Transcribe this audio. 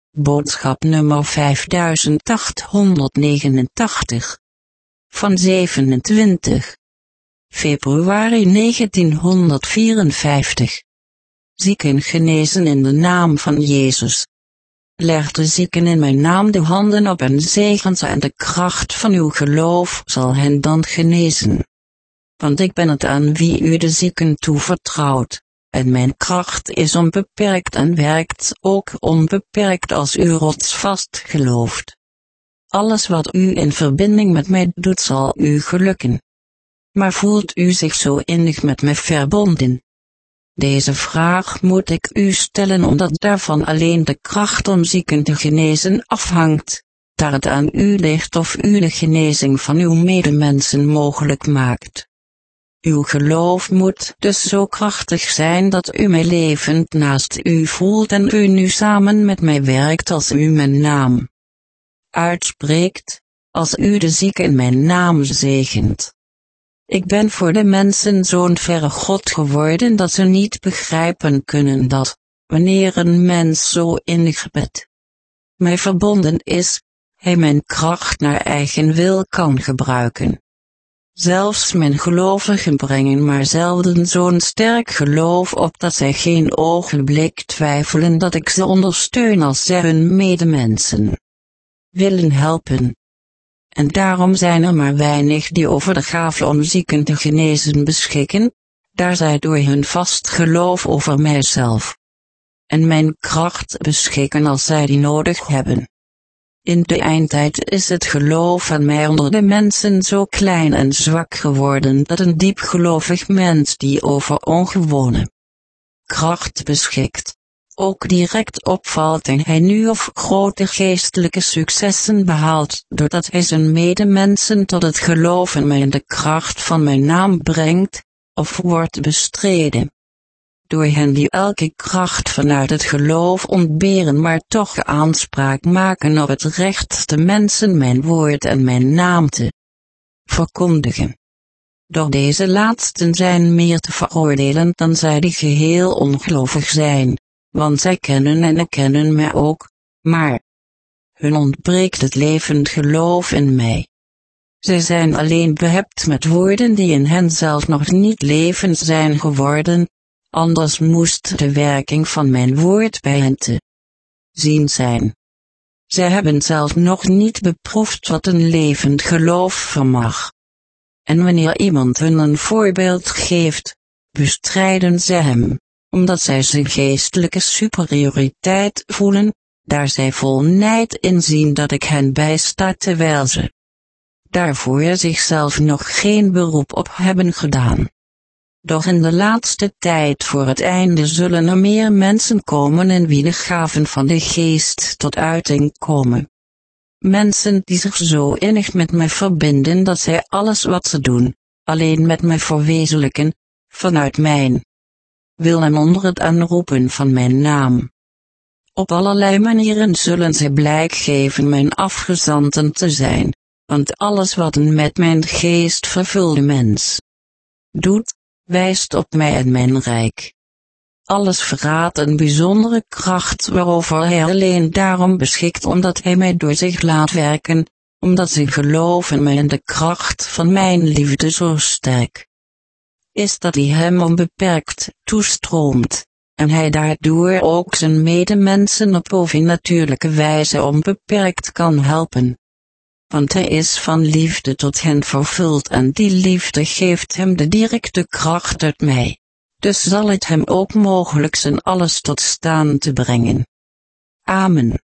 Boodschap nummer 5889. Van 27 februari 1954. Zieken genezen in de naam van Jezus. Leg de zieken in mijn naam de handen op en zegen ze en de kracht van uw geloof zal hen dan genezen. Want ik ben het aan wie u de zieken toevertrouwt, en mijn kracht is onbeperkt en werkt ook onbeperkt als u rotsvast gelooft. Alles wat u in verbinding met mij doet zal u gelukken. Maar voelt u zich zo innig met mij verbonden? Deze vraag moet ik u stellen omdat daarvan alleen de kracht om zieken te genezen afhangt, daar het aan u ligt of u de genezing van uw medemensen mogelijk maakt. Uw geloof moet dus zo krachtig zijn dat u mij levend naast u voelt en u nu samen met mij werkt als u mijn naam uitspreekt, als u de zieke in mijn naam zegent. Ik ben voor de mensen zo'n verre God geworden dat ze niet begrijpen kunnen dat, wanneer een mens zo innig met mij verbonden is, hij mijn kracht naar eigen wil kan gebruiken. Zelfs mijn gelovigen brengen maar zelden zo'n sterk geloof op dat zij geen ogenblik twijfelen dat ik ze ondersteun als zij hun medemensen willen helpen. En daarom zijn er maar weinig die over de gave om zieken te genezen beschikken, daar zij door hun vast geloof over mijzelf en mijn kracht beschikken als zij die nodig hebben. In de eindtijd is het geloof aan mij onder de mensen zo klein en zwak geworden dat een diepgelovig mens die over ongewone kracht beschikt, ook direct opvalt en hij nu of grote geestelijke successen behaalt doordat hij zijn medemensen tot het geloof in mij en de kracht van mijn naam brengt, of wordt bestreden door hen die elke kracht vanuit het geloof ontberen maar toch aanspraak maken op het recht de mensen mijn woord en mijn naam te verkondigen. Door deze laatsten zijn meer te veroordelen dan zij die geheel ongelovig zijn, want zij kennen en erkennen mij ook, maar hun ontbreekt het levend geloof in mij. Zij zijn alleen behept met woorden die in hen zelf nog niet levend zijn geworden, anders moest de werking van mijn woord bij hen te zien zijn. Zij hebben zelf nog niet beproefd wat een levend geloof vermag. En wanneer iemand hun een voorbeeld geeft, bestrijden zij hem, omdat zij zijn geestelijke superioriteit voelen, daar zij vol nijd inzien dat ik hen bijsta terwijl ze daarvoor zichzelf nog geen beroep op hebben gedaan. Doch in de laatste tijd voor het einde zullen er meer mensen komen in wie de gaven van de geest tot uiting komen. Mensen die zich zo innig met mij verbinden dat zij alles wat ze doen, alleen met mij verwezenlijken, vanuit mijn wil en onder het aanroepen van mijn naam. Op allerlei manieren zullen zij blijk geven mijn afgezanten te zijn, want alles wat een met mijn geest vervulde mens doet, wijst op mij en mijn rijk. Alles verraadt een bijzondere kracht waarover hij alleen daarom beschikt omdat hij mij door zich laat werken, omdat zijn geloof in mij en de kracht van mijn liefde zo sterk is dat hij hem onbeperkt toestroomt, en hij daardoor ook zijn medemensen op bovennatuurlijke wijze onbeperkt kan helpen. Want hij is van liefde tot hen vervuld en die liefde geeft hem de directe kracht uit mij. Dus zal het hem ook mogelijk zijn alles tot staan te brengen. Amen.